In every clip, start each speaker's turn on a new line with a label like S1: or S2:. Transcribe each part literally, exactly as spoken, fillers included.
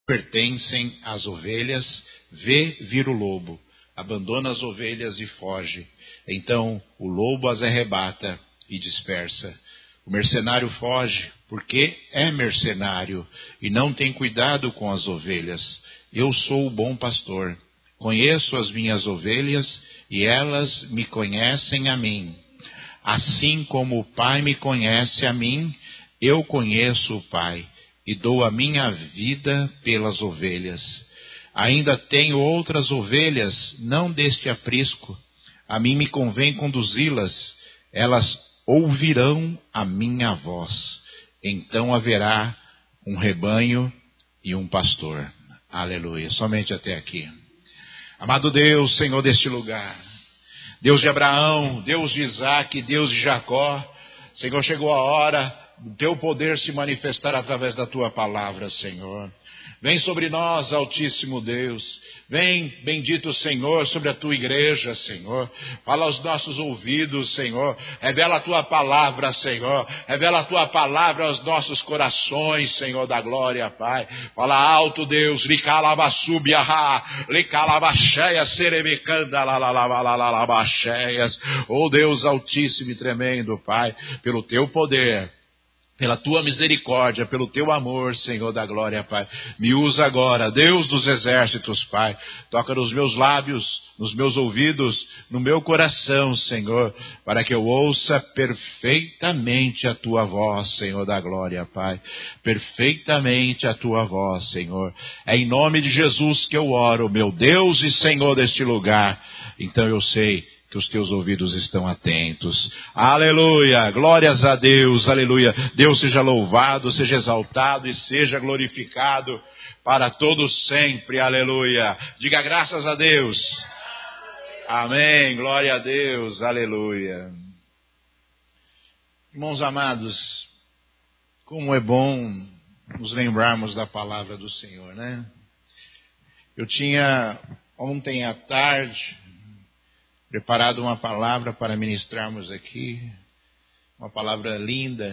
S1: pertencem às ovelhas, vê vir o lobo, abandona as ovelhas e foge. Então o lobo as arrebata e dispersa. O mercenário foge, porque é mercenário e não tem cuidado com as ovelhas. Eu sou o bom pastor, conheço as minhas ovelhas e elas me conhecem a mim. Assim como o Pai me conhece a mim, eu conheço o Pai e dou a minha vida pelas ovelhas. Ainda tenho outras ovelhas, não deste aprisco. A mim me convém conduzi-las, elas ouvirão a minha voz. Então haverá um rebanho e um pastor. Aleluia. Somente até aqui. Amado Deus, Senhor deste lugar, Deus de Abraão, Deus de Isaac, Deus de Jacó, Senhor, chegou a hora do teu poder se manifestar através da tua palavra, Senhor. Vem sobre nós, Altíssimo Deus. Vem, bendito Senhor, sobre a tua igreja, Senhor. Fala aos nossos ouvidos, Senhor. Revela a tua palavra, Senhor. Revela a tua palavra aos nossos corações, Senhor da glória, Pai. Fala alto, Deus. Licalabassubiaha, licalabacheia, serebecanda, lalalabacheias. Oh Deus Altíssimo e tremendo, Pai, pelo teu poder, pela tua misericórdia, pelo teu amor, Senhor da glória, Pai. Me usa agora, Deus dos exércitos, Pai. Toca nos meus lábios, nos meus ouvidos, no meu coração, Senhor, para que eu ouça perfeitamente a tua voz, Senhor da glória, Pai. Perfeitamente a tua voz, Senhor. É em nome de Jesus que eu oro, meu Deus e Senhor deste lugar. Então eu sei que os teus ouvidos estão atentos. Aleluia, glórias a Deus, aleluia. Deus seja louvado, seja exaltado e seja glorificado para todos sempre, aleluia. Diga graças a Deus. Amém, glória a Deus, aleluia. Irmãos amados, como é bom nos lembrarmos da palavra do Senhor, né? Eu tinha ontem à tarde preparado uma palavra para ministrarmos aqui, uma palavra linda,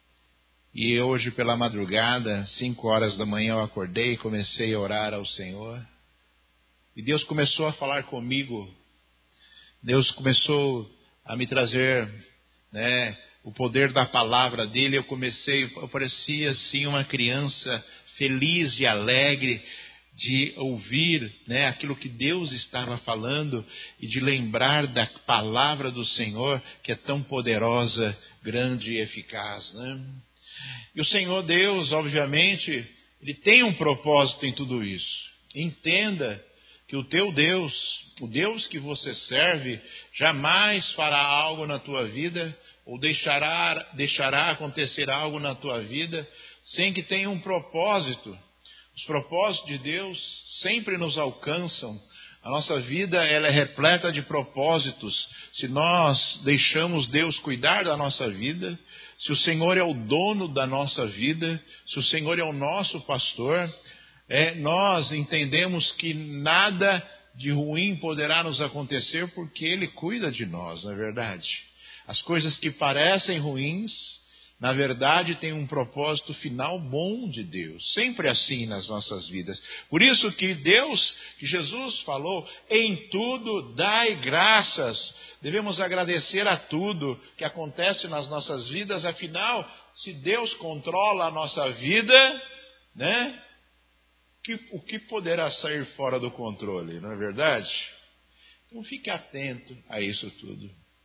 S1: e hoje pela madrugada, cinco horas da manhã, eu acordei e comecei a orar ao Senhor, e Deus começou a falar comigo, Deus começou a me trazer, né, o poder da palavra dele. Eu comecei, eu parecia assim uma criança feliz e alegre, de ouvir, né, aquilo que Deus estava falando e de lembrar da palavra do Senhor, que é tão poderosa, grande e eficaz, né? E o Senhor Deus, obviamente, Ele tem um propósito em tudo isso. Entenda que o teu Deus, o Deus que você serve, jamais fará algo na tua vida ou deixará, deixará acontecer algo na tua vida sem que tenha um propósito. Os propósitos de Deus sempre nos alcançam. A nossa vida, ela é repleta de propósitos. Se nós deixamos Deus cuidar da nossa vida, se o Senhor é o dono da nossa vida, se o Senhor é o nosso pastor, é, nós entendemos que nada de ruim poderá nos acontecer porque Ele cuida de nós, não é verdade? As coisas que parecem ruins, na verdade, tem um propósito final bom de Deus. Sempre assim nas nossas vidas. Por isso que Deus, que Jesus falou, em tudo dai graças. Devemos agradecer a tudo que acontece nas nossas vidas. Afinal, se Deus controla a nossa vida, né? Que, o que poderá sair fora do controle, não é verdade? Então fique atento a isso tudo.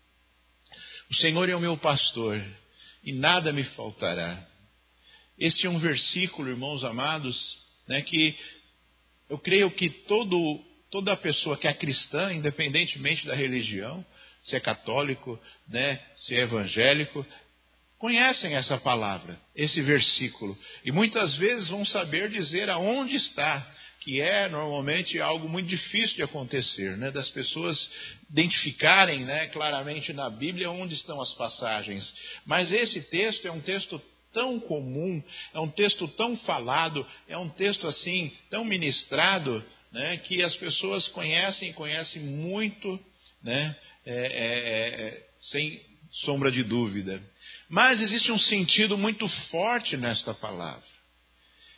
S1: O Senhor é o meu pastor e nada me faltará. Este é um versículo, irmãos amados, né, que eu creio que todo, toda pessoa que é cristã, independentemente da religião, se é católico, né, se é evangélico, conhecem essa palavra, esse versículo. E muitas vezes vão saber dizer aonde está, que é normalmente algo muito difícil de acontecer, né? Das pessoas identificarem, né, claramente na Bíblia onde estão as passagens. Mas esse texto é um texto tão comum, é um texto tão falado, é um texto assim tão ministrado, né, que as pessoas conhecem, conhecem muito, né, é, é, é, sem sombra de dúvida. Mas existe um sentido muito forte nesta palavra.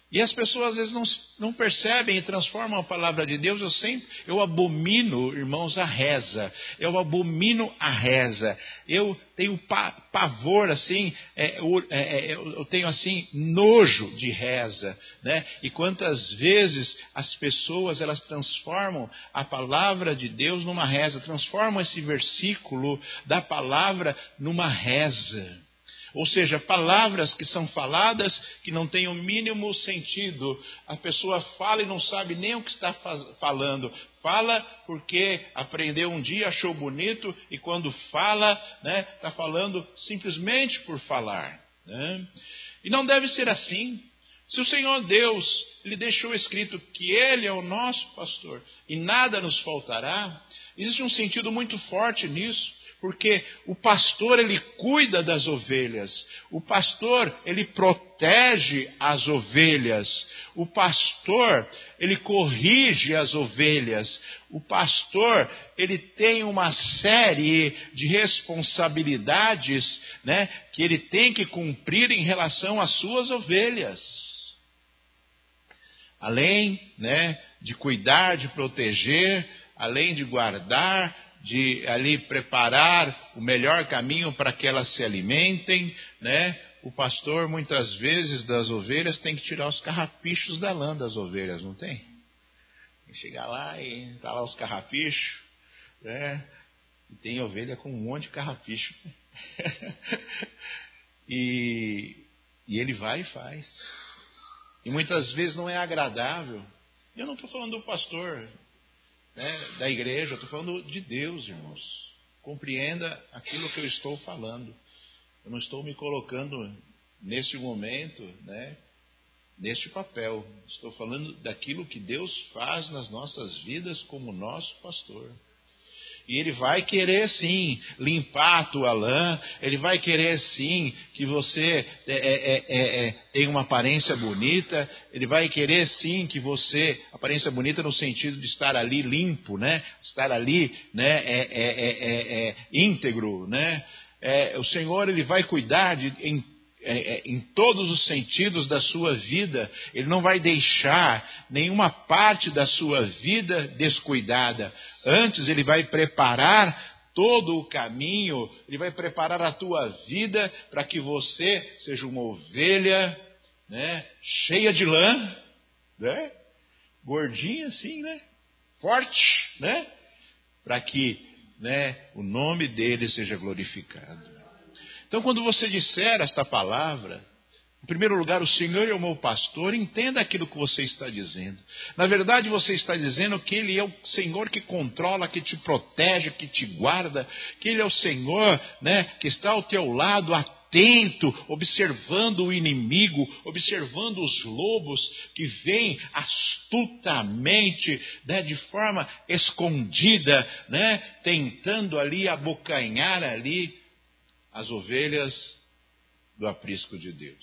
S1: E as pessoas às vezes não, não percebem e transformam a palavra de Deus. Eu sempre, eu abomino, irmãos, a reza. Eu abomino a reza. Eu tenho pa, pavor, assim, é, eu, é, eu tenho assim, nojo de reza, né? E quantas vezes as pessoas, elas transformam a palavra de Deus numa reza, transformam esse versículo da palavra numa reza. Ou seja, palavras que são faladas que não têm o mínimo sentido. A pessoa fala e não sabe nem o que está falando. Fala porque aprendeu um dia, achou bonito, e quando fala, né, está falando simplesmente por falar, né? E não deve ser assim. Se o Senhor Deus, Ele deixou escrito que Ele é o nosso pastor e nada nos faltará, existe um sentido muito forte nisso. Porque o pastor, ele cuida das ovelhas. O pastor, ele protege as ovelhas. O pastor, ele corrige as ovelhas. O pastor, ele tem uma série de responsabilidades, né, que ele tem que cumprir em relação às suas ovelhas. Além, né, de cuidar, de proteger, além de guardar, de ali preparar o melhor caminho para que elas se alimentem, né? O pastor, muitas vezes, das ovelhas, tem que tirar os carrapichos da lã das ovelhas, não tem? Tem que chegar lá e tá lá os carrapichos, né? E tem ovelha com um monte de carrapicho. e, e ele vai e faz. E muitas vezes não é agradável. Eu não estou falando do pastor, né, da igreja, eu estou falando de Deus, irmãos. Compreenda aquilo que eu estou falando. Eu não estou me colocando nesse momento, né, neste papel. Estou falando daquilo que Deus faz nas nossas vidas como nosso pastor. E Ele vai querer sim limpar a tua lã. Ele vai querer sim que você é, é, é, é, tenha uma aparência bonita. Ele vai querer sim que você, aparência bonita no sentido de estar ali limpo, né? Estar ali, né? É, é, é, é, é, íntegro, né? É, o Senhor, Ele vai cuidar de, em em todos os sentidos da sua vida. Ele não vai deixar nenhuma parte da sua vida descuidada. Antes, Ele vai preparar todo o caminho, Ele vai preparar a tua vida para que você seja uma ovelha, né, cheia de lã, né, gordinha assim, né, forte, né, para que, né, o nome dEle seja glorificado. Então, quando você disser esta palavra, em primeiro lugar, o Senhor é o meu pastor, entenda aquilo que você está dizendo. Na verdade, você está dizendo que Ele é o Senhor que controla, que te protege, que te guarda, que Ele é o Senhor, né, que está ao teu lado, atento, observando o inimigo, observando os lobos que vêm astutamente, né, de forma escondida, né, tentando ali abocanhar ali as ovelhas do aprisco de Deus.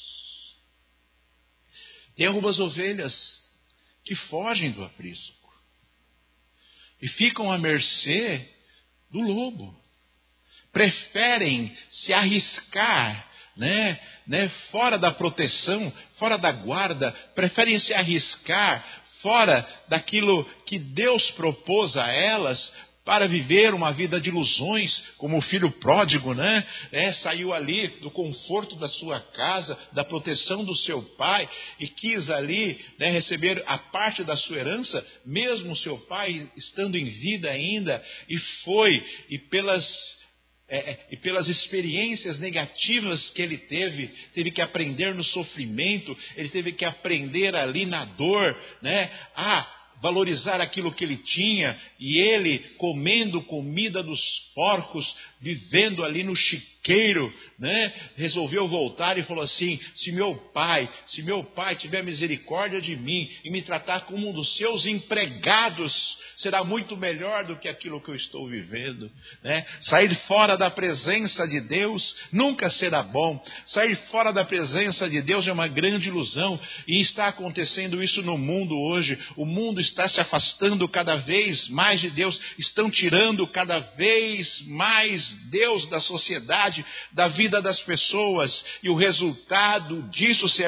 S1: Tem algumas ovelhas que fogem do aprisco e ficam à mercê do lobo. Preferem se arriscar, né, né, fora da proteção, fora da guarda, preferem se arriscar fora daquilo que Deus propôs a elas, para viver uma vida de ilusões, como o filho pródigo, né? É, saiu ali do conforto da sua casa, da proteção do seu pai, e quis ali, né, receber a parte da sua herança, mesmo seu pai estando em vida ainda, e foi, e pelas, é, e pelas experiências negativas que ele teve, teve que aprender no sofrimento, ele teve que aprender ali na dor, né? Ah, valorizar aquilo que ele tinha, e ele comendo comida dos porcos, vivendo ali no chiqueiro, né? Resolveu voltar e falou assim: se meu pai, se meu pai tiver misericórdia de mim e me tratar como um dos seus empregados, será muito melhor do que aquilo que eu estou vivendo, né? Sair fora da presença de Deus nunca será bom. Sair fora da presença de Deus é uma grande ilusão, e está acontecendo isso no mundo hoje. O mundo está se afastando cada vez mais de Deus, estão tirando cada vez mais Deus da sociedade, da vida das pessoas, e o resultado disso será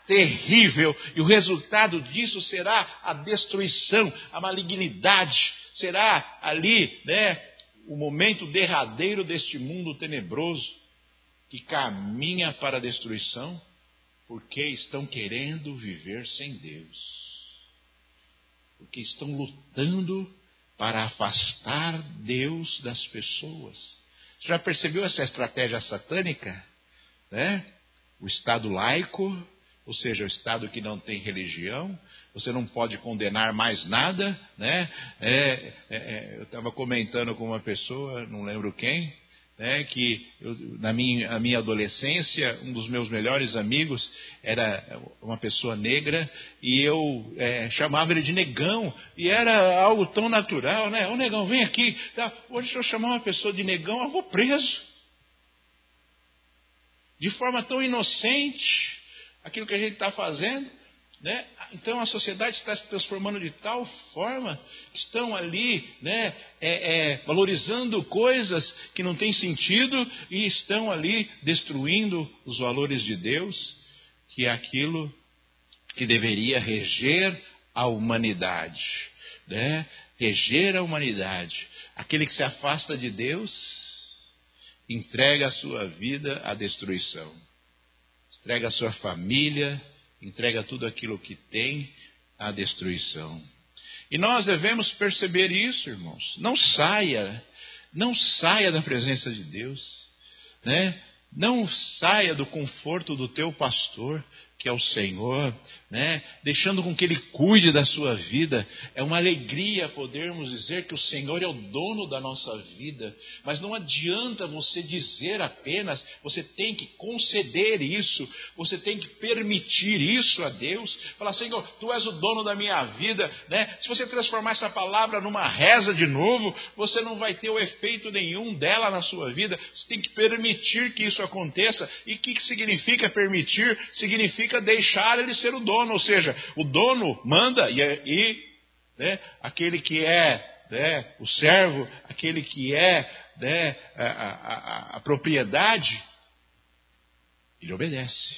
S1: terrível. E o resultado disso será a destruição, a malignidade. Será ali, né, o momento derradeiro deste mundo tenebroso que caminha para a destruição, porque estão querendo viver sem Deus. Porque estão lutando para afastar Deus das pessoas. Você já percebeu essa estratégia satânica? Né? O Estado laico, ou seja, o Estado que não tem religião, você não pode condenar mais nada. Né? É, é, é, eu estava comentando com uma pessoa, não lembro quem, né, que eu, na minha, minha adolescência, um dos meus melhores amigos era uma pessoa negra e eu é, chamava ele de negão, e era algo tão natural, né? Ô negão, vem aqui. Tá? Hoje, se eu chamar uma pessoa de negão, eu vou preso. De forma tão inocente, aquilo que a gente está fazendo. Né? Então a sociedade está se transformando de tal forma que estão ali, né, é, é, valorizando coisas que não têm sentido e estão ali destruindo os valores de Deus, que é aquilo que deveria reger a humanidade. Né? Reger a humanidade. Aquele que se afasta de Deus entrega a sua vida à destruição. Entrega a sua família, entrega tudo aquilo que tem à destruição. E nós devemos perceber isso, irmãos. Não saia, não saia da presença de Deus, né? Não saia do conforto do teu pastor, que é o Senhor, né? Deixando com que Ele cuide da sua vida. É uma alegria podermos dizer que o Senhor é o dono da nossa vida, mas não adianta você dizer apenas, você tem que conceder isso, você tem que permitir isso a Deus, falar: Senhor, Tu és o dono da minha vida, né? Se você transformar essa palavra numa reza de novo, você não vai ter o efeito nenhum dela na sua vida. Você tem que permitir que isso aconteça. E o que significa permitir? Significa deixar Ele ser o dono, ou seja, o dono manda e, e né, aquele que é, né, o servo, aquele que é, né, a, a, a propriedade, ele obedece.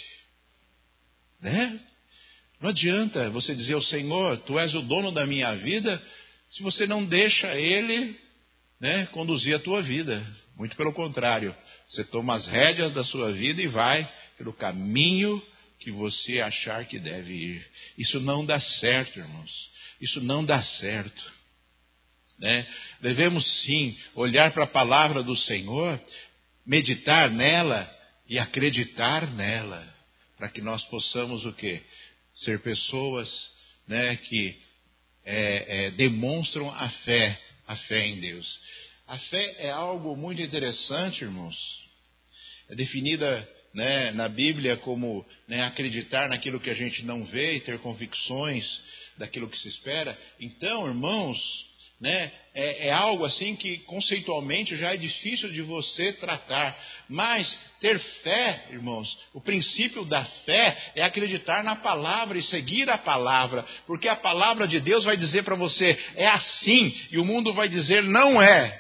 S1: Né? Não adianta você dizer ao Senhor: Tu és o dono da minha vida, se você não deixa Ele, né, conduzir a tua vida. Muito pelo contrário, você toma as rédeas da sua vida e vai pelo caminho que você achar que deve ir. Isso não dá certo, irmãos. Isso não dá certo. Né? Devemos sim olhar para a palavra do Senhor, meditar nela e acreditar nela, para que nós possamos o quê? Ser pessoas, né, que é, é, demonstram a fé, a fé em Deus. A fé é algo muito interessante, irmãos. É definida, né, na Bíblia como, né, acreditar naquilo que a gente não vê e ter convicções daquilo que se espera. Então, irmãos, né, é, é algo assim que conceitualmente já é difícil de você tratar. Mas ter fé, irmãos, o princípio da fé é acreditar na palavra e seguir a palavra. Porque a palavra de Deus vai dizer para você: é assim, e o mundo vai dizer: não é.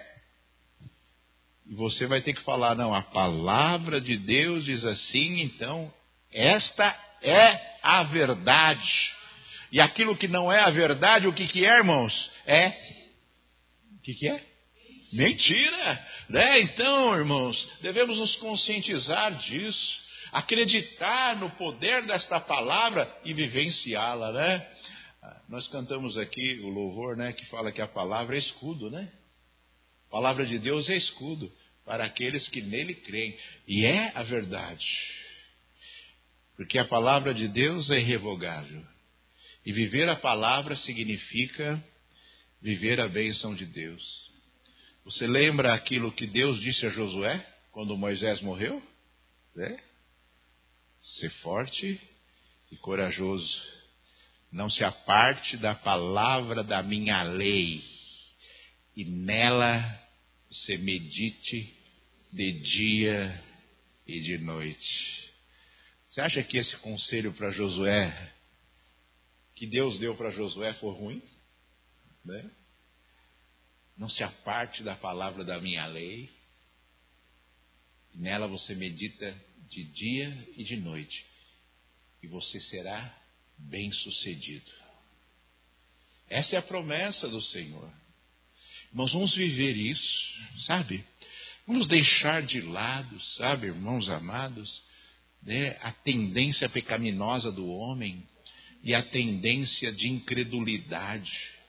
S1: E você vai ter que falar: não, a palavra de Deus diz assim, então esta é a verdade. E aquilo que não é a verdade, o que, que é, irmãos? É, o que, que é? Mentira. Né? Então, irmãos, devemos nos conscientizar disso, acreditar no poder desta palavra e vivenciá-la. Né? Nós cantamos aqui o louvor, né, que fala que a palavra é escudo, né? A palavra de Deus é escudo para aqueles que nele creem. E é a verdade. Porque a palavra de Deus é irrevogável. E viver a palavra significa viver a bênção de Deus. Você lembra aquilo que Deus disse a Josué quando Moisés morreu? Né? Ser forte e corajoso. Não se aparte da palavra da minha lei. E nela você medite de dia e de noite. Você acha que esse conselho para Josué, que Deus deu para Josué, foi ruim? Né? Não se aparte da palavra da minha lei. Nela você medita de dia e de noite. e você será bem-sucedido. Essa é a promessa do Senhor. Nós vamos viver isso, sabe? Vamos deixar de lado, sabe, irmãos amados, né, a tendência pecaminosa do homem e a tendência de incredulidade,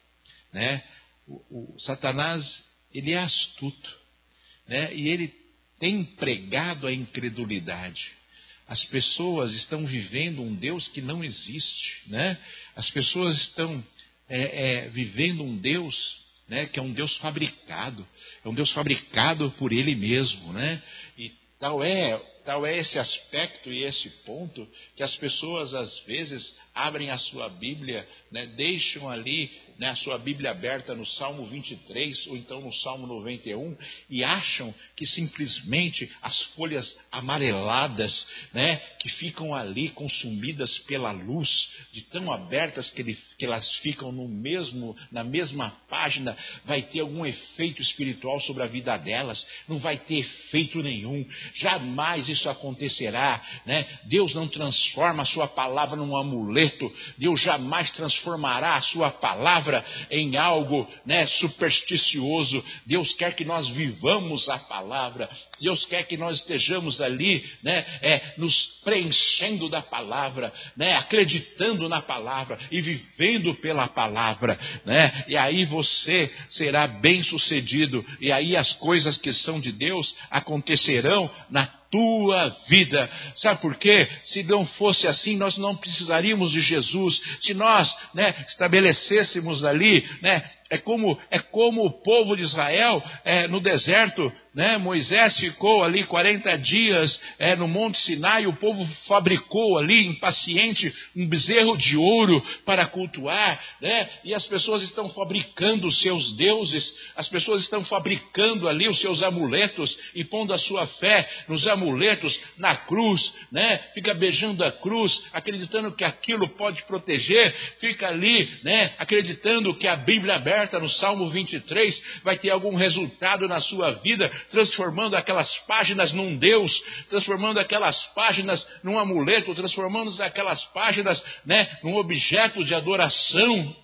S1: né? O, o Satanás, ele é astuto, né? E ele tem pregado a incredulidade. As pessoas estão vivendo um Deus que não existe, né? As pessoas estão é, é, vivendo um Deus, né, que é um Deus fabricado, é um Deus fabricado por Ele mesmo, né? E tal é, tal é esse aspecto e esse ponto que as pessoas às vezes abrem a sua Bíblia, né, deixam ali, né, a sua Bíblia aberta no Salmo vinte e três ou então no Salmo noventa e um e acham que simplesmente as folhas amareladas, né, que ficam ali consumidas pela luz, de tão abertas que, ele, que elas ficam no mesmo, na mesma página, vai ter algum efeito espiritual sobre a vida delas. Não vai ter efeito nenhum. Jamais isso acontecerá, né? Deus não transforma a sua palavra num amuleto. Deus jamais transformará a sua palavra em algo, né, supersticioso. Deus quer que nós vivamos a palavra. Deus quer que nós estejamos ali, né, é, nos preenchendo da palavra, né, acreditando na palavra e vivendo pela palavra, né? E aí você será bem-sucedido. E aí as coisas que são de Deus acontecerão na tua vida. Sabe por quê? Se não fosse assim, nós não precisaríamos de Jesus. Se nós, né, estabelecêssemos ali, né, é como, é como o povo de Israel é, no deserto, né? Moisés ficou ali quarenta dias é, no Monte Sinai, o povo fabricou ali, impaciente, um bezerro de ouro para cultuar, né? E as pessoas estão fabricando os seus deuses, as pessoas estão fabricando ali os seus amuletos e pondo a sua fé nos amuletos, na cruz, né? Fica beijando a cruz, acreditando que aquilo pode proteger, fica ali, né, acreditando que a Bíblia aberta no Salmo vinte e três vai ter algum resultado na sua vida, transformando aquelas páginas num Deus, transformando aquelas páginas num amuleto, transformando aquelas páginas, né, num objeto de adoração.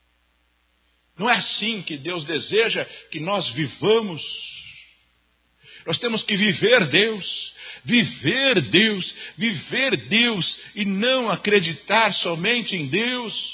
S1: Não é assim que Deus deseja que nós vivamos. Nós temos que viver Deus, viver Deus, viver Deus e não acreditar somente em Deus.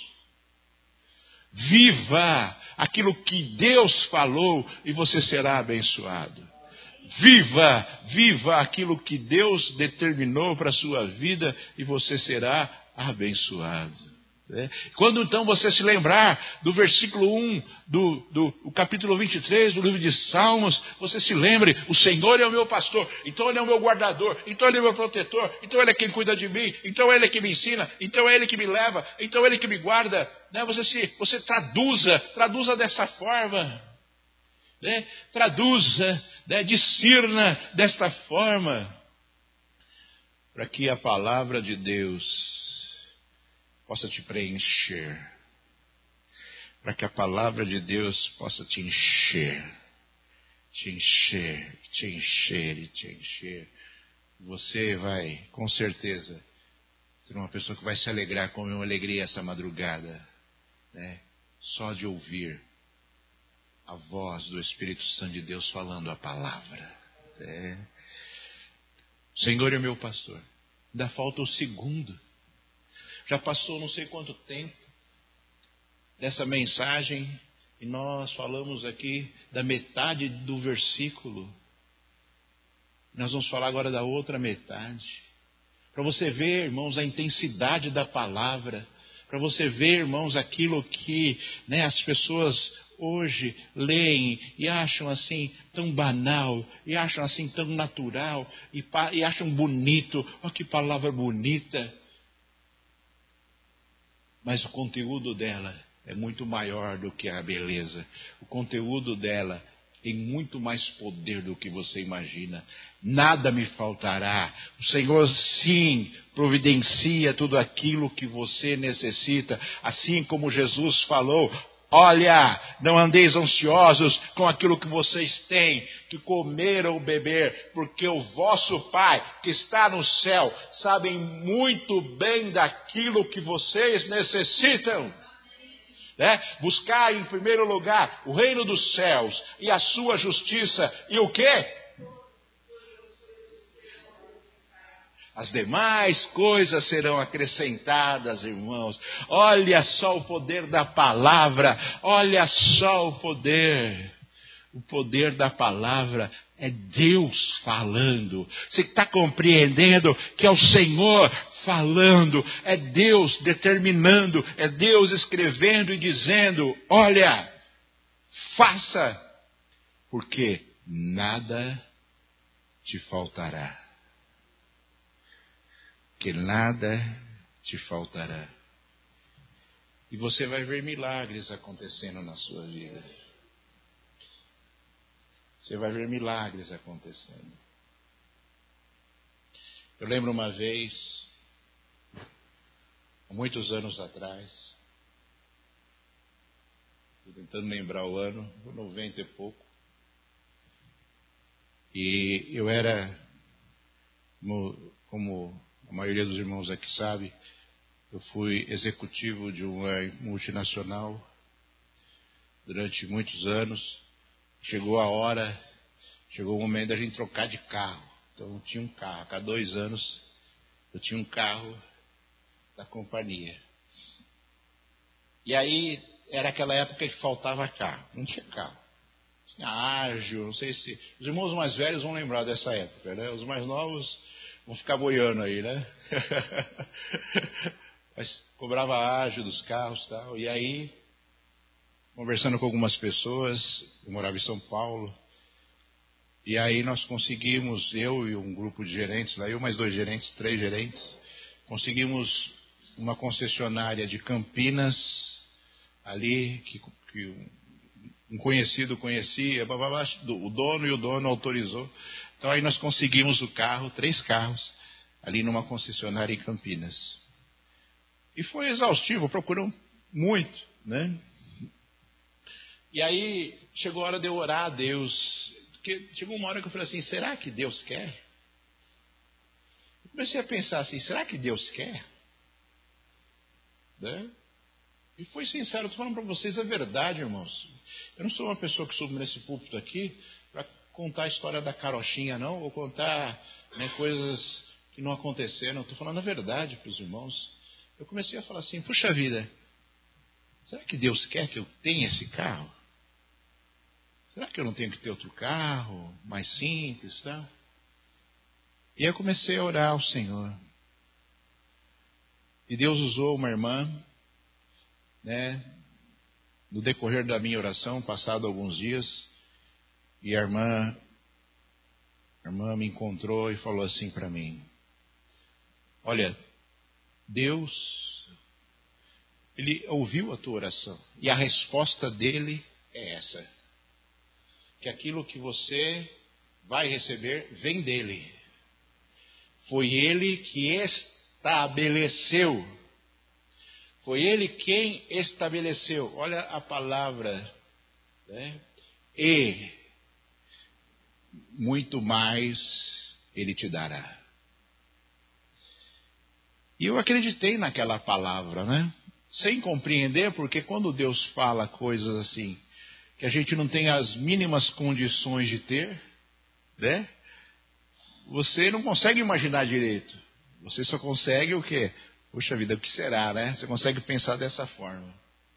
S1: Viva aquilo que Deus falou e você será abençoado. Viva, viva aquilo que Deus determinou para a sua vida e você será abençoado. Né? Quando então você se lembrar do versículo um do, do, do capítulo vinte e três do livro de Salmos, você se lembre, o Senhor é o meu pastor, então Ele é o meu guardador, então Ele é o meu protetor, então Ele é quem cuida de mim, então Ele é que me ensina, então é Ele que me leva, então é Ele que me guarda. Né? Você, se, você traduza, traduza dessa forma, né? Traduza, né? Discirna desta forma, para que a palavra de Deus possa te preencher, para que a palavra de Deus possa te encher, te encher, te encher e te encher. Você vai, com certeza, ser uma pessoa que vai se alegrar como eu alegrei essa madrugada, né? Só de ouvir a voz do Espírito Santo de Deus falando a palavra. Né? O Senhor é meu pastor. Ainda falta o segundo. Já passou não sei quanto tempo dessa mensagem e nós falamos aqui da metade do versículo. Nós vamos falar agora da outra metade. Para você ver, irmãos, a intensidade da palavra. Para você ver, irmãos, aquilo que, né, as pessoas hoje leem e acham assim tão banal, e acham assim tão natural, e, e acham bonito. Olha que palavra bonita. Mas o conteúdo dela é muito maior do que a beleza. O conteúdo dela tem muito mais poder do que você imagina. Nada me faltará. O Senhor, sim, providencia tudo aquilo que você necessita. Assim como Jesus falou, Olha, não andeis ansiosos com aquilo que vocês têm que comer ou beber, porque o vosso Pai, que está no céu, sabe muito bem daquilo que vocês necessitam. Né? Buscar em primeiro lugar o reino dos céus e a sua justiça. E o quê? As demais coisas serão acrescentadas, irmãos. Olha só o poder da palavra. Olha só o poder. O poder da palavra é Deus falando. Você está compreendendo que é o Senhor falando. É Deus determinando. É Deus escrevendo e dizendo: olha, faça, porque nada te faltará. Que nada te faltará. E você vai ver milagres acontecendo na sua vida. Você vai ver milagres acontecendo. Eu lembro uma vez, há muitos anos atrás, estou tentando lembrar o ano, noventa e pouco, e eu era, como, como a maioria dos irmãos aqui sabe, eu fui executivo de uma multinacional durante muitos anos. Chegou a hora, chegou o momento da gente trocar de carro. Então eu tinha um carro, há dois anos eu tinha um carro da companhia. E aí era aquela época que faltava carro, não tinha carro. Tinha ágil, não sei se... Os irmãos mais velhos vão lembrar dessa época, né? Os mais novos vão ficar boiando aí, né? Mas cobrava ágil dos carros e tal. E aí, conversando com algumas pessoas, eu morava em São Paulo, e aí nós conseguimos, eu e um grupo de gerentes, lá eu mais dois gerentes, três gerentes, conseguimos uma concessionária de Campinas, ali, que, que um conhecido conhecia, o dono e o dono autorizou. Então aí nós conseguimos o carro, três carros, ali numa concessionária em Campinas. E foi exaustivo, procuramos muito, né? E aí chegou a hora de eu orar a Deus, porque chegou uma hora que eu falei assim, será que Deus quer? Eu comecei a pensar assim, será que Deus quer? Né? E fui sincero, estou falando para vocês a verdade, irmãos. Eu não sou uma pessoa que subo nesse púlpito aqui para contar a história da carochinha, não, ou contar, né, coisas que não aconteceram. Estou falando a verdade para os irmãos. Eu comecei a falar assim, puxa vida, será que Deus quer que eu tenha esse carro? Será que eu não tenho que ter outro carro, mais simples, tá? E aí eu comecei a orar ao Senhor. E Deus usou uma irmã, né, no decorrer da minha oração, passado alguns dias, e a irmã, a irmã me encontrou e falou assim para mim, olha, Deus, Ele ouviu a tua oração, e a resposta dele é essa, que aquilo que você vai receber vem dele. Foi ele que estabeleceu. Foi ele quem estabeleceu. Olha a palavra, né? E muito mais ele te dará. E eu acreditei naquela palavra, né? Sem compreender, porque quando Deus fala coisas assim, que a gente não tem as mínimas condições de ter, né? Você não consegue imaginar direito. Você só consegue o quê? Puxa vida, o que será, né? Você consegue pensar dessa forma.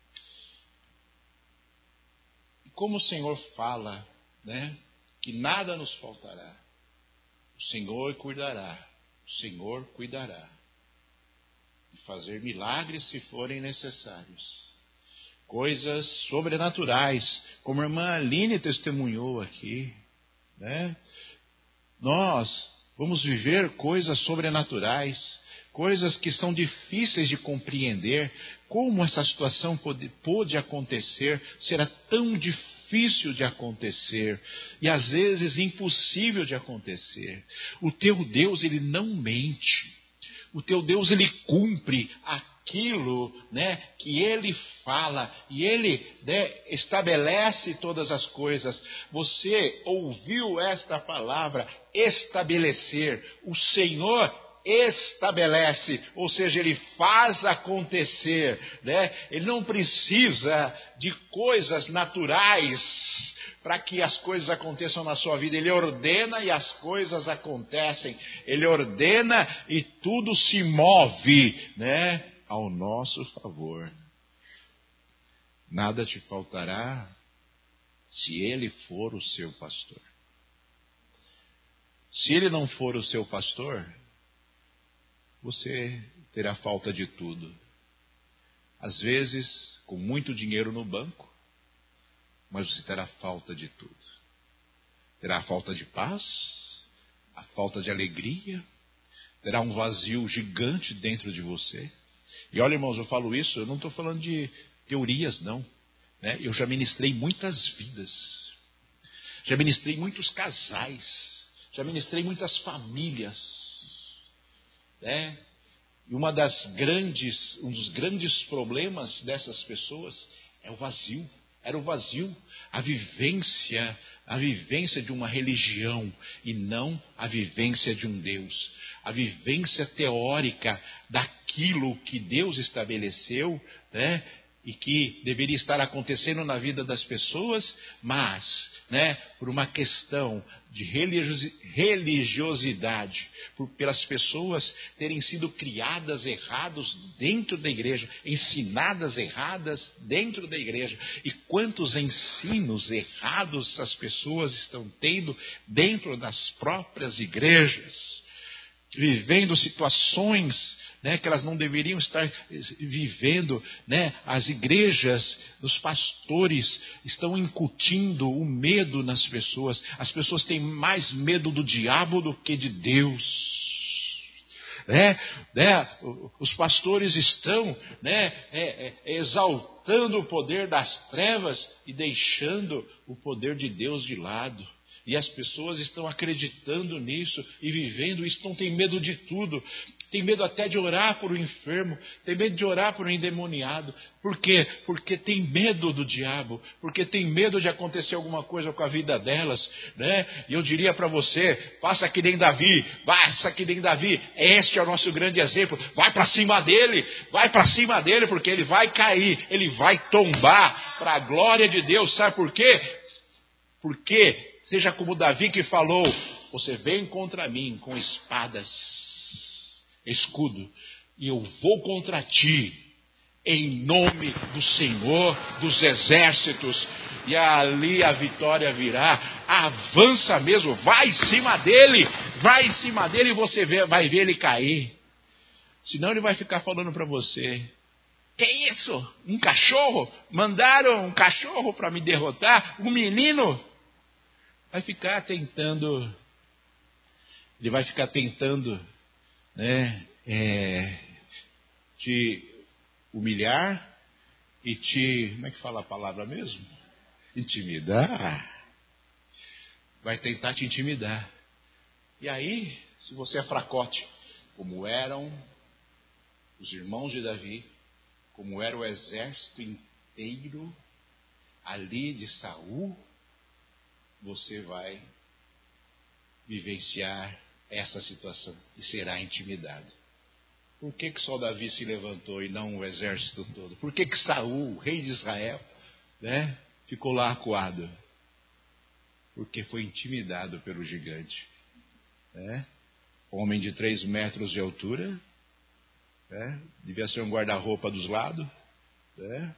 S1: E como o Senhor fala, né? Que nada nos faltará. O Senhor cuidará. O Senhor cuidará. De fazer milagres se forem necessários. Coisas sobrenaturais, como a irmã Aline testemunhou aqui, né? Nós vamos viver coisas sobrenaturais, coisas que são difíceis de compreender. Como essa situação pode, pode acontecer, será tão difícil de acontecer, e às vezes impossível de acontecer. O teu Deus, Ele não mente. O teu Deus, Ele cumpre aquilo aquilo, né, que Ele fala, e Ele, né, estabelece todas as coisas. Você ouviu esta palavra, estabelecer. O Senhor estabelece, ou seja, Ele faz acontecer, né? Ele não precisa de coisas naturais para que as coisas aconteçam na sua vida. Ele ordena e as coisas acontecem. Ele ordena e tudo se move, né, ao nosso favor. Nada te faltará se Ele for o seu pastor. Se Ele não for o seu pastor, você terá falta de tudo. Às vezes, com muito dinheiro no banco, mas você terá falta de tudo. Terá a falta de paz, a falta de alegria, terá um vazio gigante dentro de você. E olha, irmãos, eu falo isso, eu não estou falando de teorias, não. Né? Eu já ministrei muitas vidas, já ministrei muitos casais, já ministrei muitas famílias. É, e uma das grandes, um dos grandes problemas dessas pessoas é o vazio. Era o vazio, a vivência, a vivência de uma religião e não a vivência de um Deus. A vivência teórica daquilo que Deus estabeleceu, né? E que deveria estar acontecendo na vida das pessoas, mas, né, por uma questão de religiosidade, por, pelas pessoas terem sido criadas errados dentro da igreja, ensinadas erradas dentro da igreja. E quantos ensinos errados as pessoas estão tendo dentro das próprias igrejas, vivendo situações, né, que elas não deveriam estar vivendo, né? As igrejas, os pastores estão incutindo o medo nas pessoas. As pessoas têm mais medo do diabo do que de Deus. Né? Né? Os pastores estão, né, é, é, exaltando o poder das trevas e deixando o poder de Deus de lado. E as pessoas estão acreditando nisso e vivendo isso, não tem medo de tudo. Tem medo até de orar por um enfermo, tem medo de orar por um endemoniado. Por quê? Porque tem medo do diabo, porque tem medo de acontecer alguma coisa com a vida delas, né? E eu diria para você, faça que nem Davi, faça que nem Davi. Este é o nosso grande exemplo. Vai para cima dele, vai para cima dele, porque ele vai cair, ele vai tombar para a glória de Deus. Sabe por quê? Porque seja como Davi que falou, você vem contra mim com espadas, escudo, e eu vou contra ti, em nome do Senhor dos exércitos. E ali a vitória virá. Avança mesmo, vai em cima dele, vai em cima dele e você vai ver ele cair. Senão ele vai ficar falando para você, que isso? Um cachorro? Mandaram um cachorro para me derrotar? Um menino? Vai ficar tentando, ele vai ficar tentando, né, é, te humilhar e te, como é que fala a palavra mesmo? Intimidar. Vai tentar te intimidar. E aí, se você é fracote, como eram os irmãos de Davi, como era o exército inteiro ali de Saul, você vai vivenciar essa situação e será intimidado. Por que que só Davi se levantou e não o exército todo? Por que que Saul, rei de Israel, né, ficou lá acuado? Porque foi intimidado pelo gigante. Né? Homem de três metros de altura, né? Devia ser um guarda-roupa dos lados, né?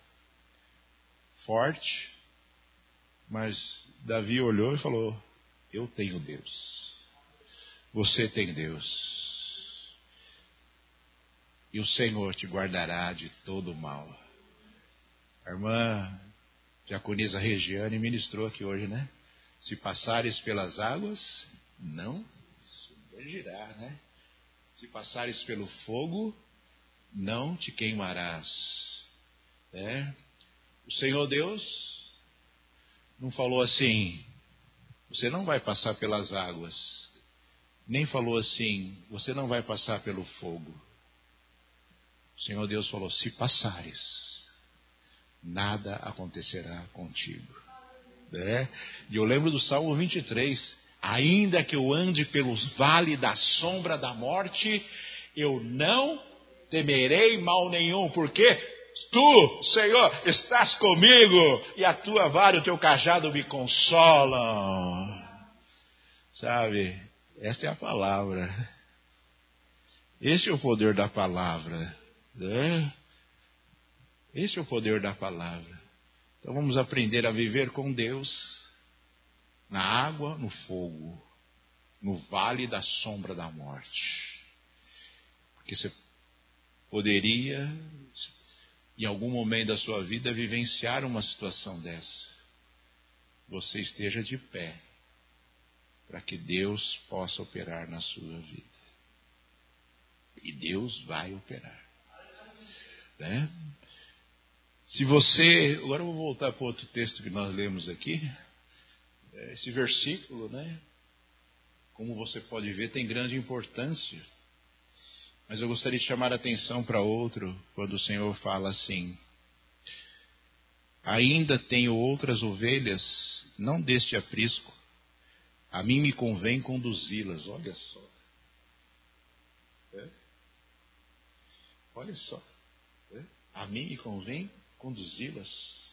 S1: Forte. Mas Davi olhou e falou, eu tenho Deus. Você tem Deus. E o Senhor te guardará de todo mal. A irmã diaconisa Regiane ministrou aqui hoje, né? Se passares pelas águas, não submergirá, né? Se passares pelo fogo, não te queimarás. É? O Senhor Deus não falou assim, você não vai passar pelas águas. Nem falou assim, você não vai passar pelo fogo. O Senhor Deus falou: se passares, nada acontecerá contigo. É. E eu lembro do Salmo vinte e três: ainda que eu ande pelos vales da sombra da morte, eu não temerei mal nenhum, porque tu, Senhor, estás comigo, e a tua vara e o teu cajado me consolam. Sabe, esta é a palavra. Esse é o poder da palavra, né? Esse é o poder da palavra. Então vamos aprender a viver com Deus na água, no fogo, no vale da sombra da morte. Porque você poderia, em algum momento da sua vida, vivenciar uma situação dessa. Você esteja de pé, para que Deus possa operar na sua vida. E Deus vai operar, né? Se você... Agora eu vou voltar para outro texto que nós lemos aqui. Esse versículo, né? Como você pode ver, tem grande importância. Mas eu gostaria de chamar a atenção para outro, quando o Senhor fala assim: ainda tenho outras ovelhas, não deste aprisco, a mim me convém conduzi-las. Olha só. É? Olha só. É? A mim me convém conduzi-las.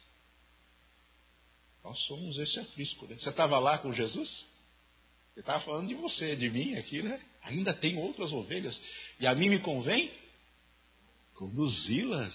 S1: Nós somos esse aprisco, né? Você estava lá com Jesus? Ele estava falando de você, de mim aqui, né? Ainda tem outras ovelhas, e a mim me convém conduzi-las.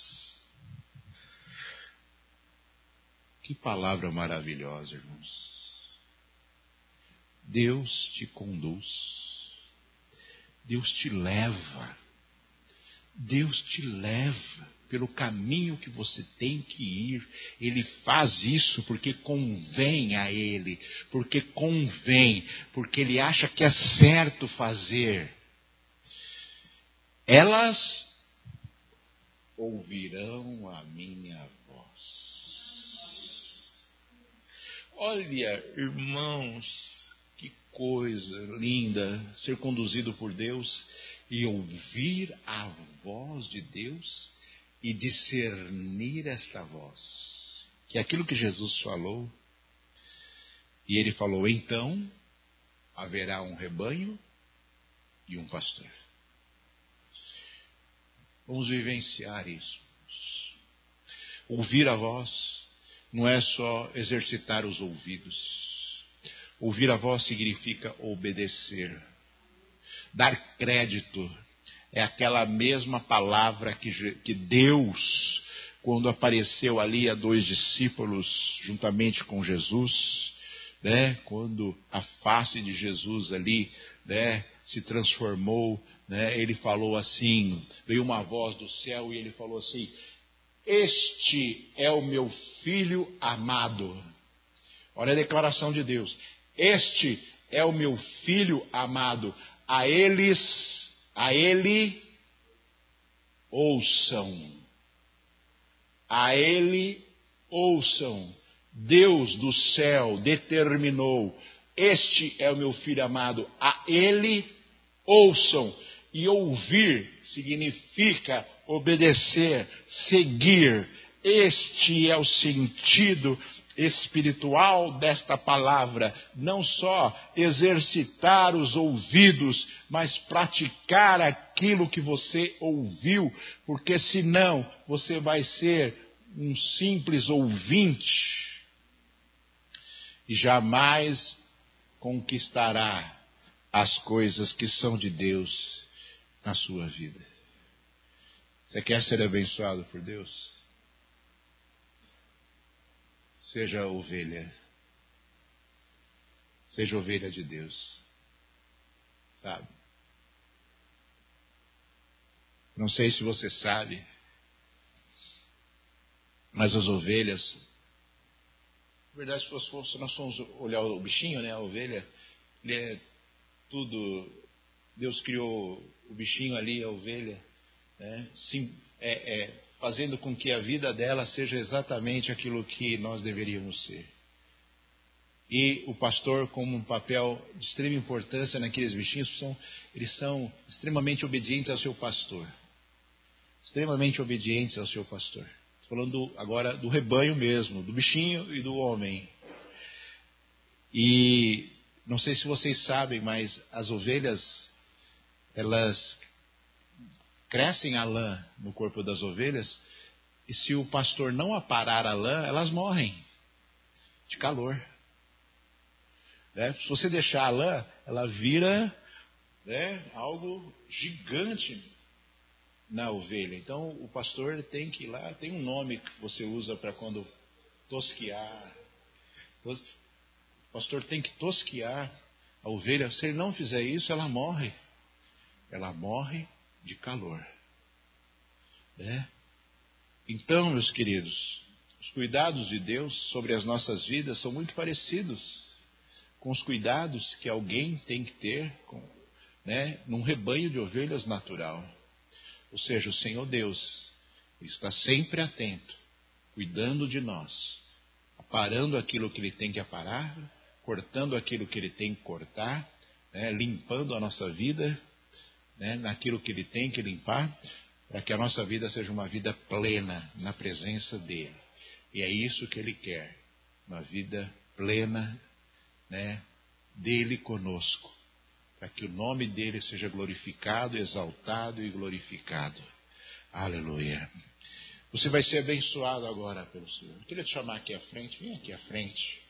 S1: Que palavra maravilhosa, irmãos. Deus te conduz. Deus te leva. Deus te leva pelo caminho que você tem que ir. Ele faz isso porque convém a Ele, porque convém, porque Ele acha que é certo fazer. Elas ouvirão a minha voz. Olha, irmãos, que coisa linda ser conduzido por Deus e ouvir a voz de Deus e discernir esta voz, que é aquilo que Jesus falou. E ele falou: então haverá um rebanho e um pastor. Vamos vivenciar isso. Ouvir a voz não é só exercitar os ouvidos. Ouvir a voz significa obedecer. Dar crédito é aquela mesma palavra que, que Deus, quando apareceu ali a dois discípulos juntamente com Jesus, né, quando a face de Jesus ali, né, se transformou, né, ele falou assim, veio uma voz do céu e ele falou assim: este é o meu filho amado. Olha a declaração de Deus: este é o meu filho amado, a eles A Ele ouçam. A Ele ouçam. Deus do céu determinou: este é o meu filho amado, a Ele ouçam. E ouvir significa obedecer, seguir. Este é o sentido espiritual desta palavra. Não só exercitar os ouvidos, mas praticar aquilo que você ouviu, porque senão você vai ser um simples ouvinte e jamais conquistará as coisas que são de Deus na sua vida. Você quer ser abençoado por Deus? Seja ovelha. Seja ovelha de Deus. Sabe? Não sei se você sabe, mas as ovelhas, na verdade, se, fosse, se nós formos olhar o bichinho, né, a ovelha, ele é tudo. Deus criou o bichinho ali, a ovelha, né, sim, é, é, fazendo com que a vida dela seja exatamente aquilo que nós deveríamos ser. E o pastor, como um papel de extrema importância naqueles bichinhos, são, eles são extremamente obedientes ao seu pastor. extremamente obedientes ao seu pastor. Estou falando agora do rebanho mesmo, do bichinho e do homem. E não sei se vocês sabem, mas as ovelhas, elas crescem a lã no corpo das ovelhas, e se o pastor não aparar a lã, elas morrem de calor. Né? Se você deixar a lã, ela vira, né, algo gigante na ovelha. Então o pastor tem que ir lá, tem um nome que você usa para quando tosquiar. O pastor tem que tosquiar a ovelha. Se ele não fizer isso, ela morre. Ela morre de calor. Né? Então, meus queridos, os cuidados de Deus sobre as nossas vidas são muito parecidos com os cuidados que alguém tem que ter com, né, num rebanho de ovelhas natural. Ou seja, o Senhor Deus está sempre atento, cuidando de nós, aparando aquilo que Ele tem que aparar, cortando aquilo que Ele tem que cortar, né, limpando a nossa vida, né, naquilo que Ele tem que limpar, para que a nossa vida seja uma vida plena na presença dEle. E é isso que Ele quer, uma vida plena, né, dEle conosco, para que o nome dEle seja glorificado, exaltado e glorificado. Aleluia. Você vai ser abençoado agora pelo Senhor. Eu queria te chamar aqui à frente, vem aqui à frente.